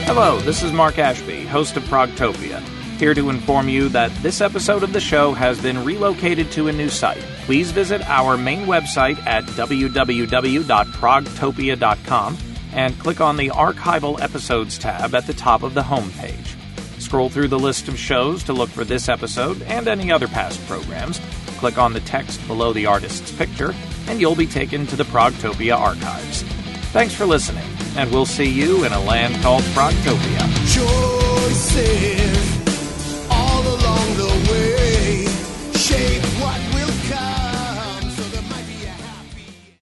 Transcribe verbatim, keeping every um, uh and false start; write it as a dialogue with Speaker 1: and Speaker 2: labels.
Speaker 1: Hello, this is Mark Ashby, host of Progtopia, here to inform you that this episode of the show has been relocated to a new site. Please visit our main website at w w w dot progtopia dot com and click on the Archival Episodes tab at the top of the homepage. Scroll through the list of shows to look for this episode and any other past programs. Click on the text below the artist's picture, and you'll be taken to the Progtopia archives. Thanks for listening, and we'll see you in a land called Progtopia.
Speaker 2: Choices.